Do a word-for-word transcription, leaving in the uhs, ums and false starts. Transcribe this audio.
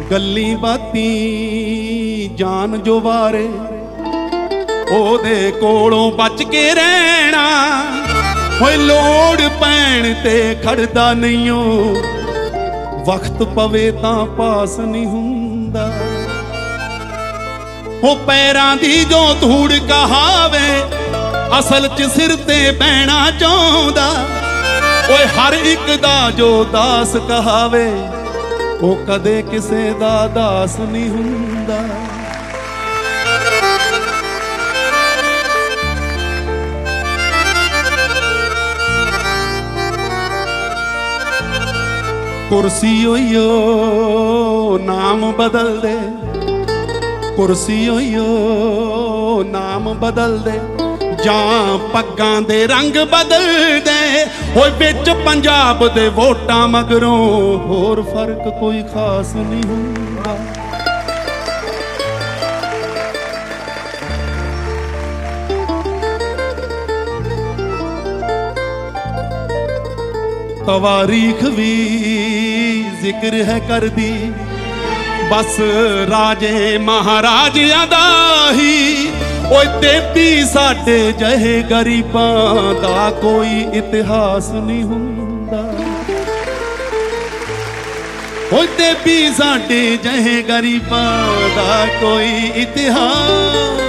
गल्ली बाती जान जो वारे ओदे कोलों बच के रहना, होए लोड़ पैण ते खड़दा नहीं हो, वक्त पवे तां पास नहीं हुंदा। हो पैरां दी जो धूड़ कहावे असल च सिर ते बहना चाहुंदा। ओए हर एक दा जो दास कहावे ओ कदे किसे दा दास नहीं हुंदा। कुर्सी होइयो नाम बदल दे, कुर्सी होइयो नाम बदल दे, जां पग्गां दे रंग बदल दे। होए विच पंजाब दे वोटां मगरों होर फर्क कोई खास नहीं हुंदा। तवारीख भी जिक्र है कर दी, बस राजे महाराजियां दा ही। ओए तेती साडे जहे गरीबां दा कोई इतिहास नहीं हुंदा। ओए तेती साडे जहे गरीबां दा कोई इतिहास